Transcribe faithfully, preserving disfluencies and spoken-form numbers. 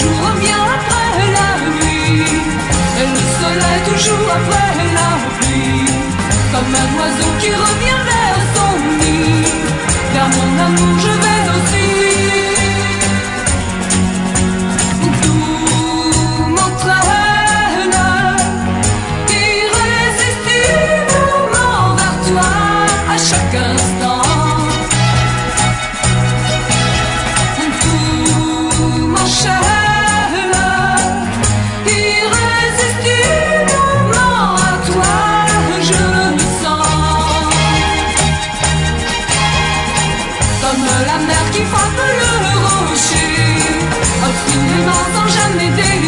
jour revient après la nuit, et le soleil toujours après la pluie, comme un oiseau qui revient vers son nid. Vers mon amour je vais aussi. Tout m'entraîne irrésistiblement vers toi à chaque instant. M'enchaîne irrésistiblement à toi, je me sens comme la mer qui frappe le rocher, obstinément sans jamais dévier.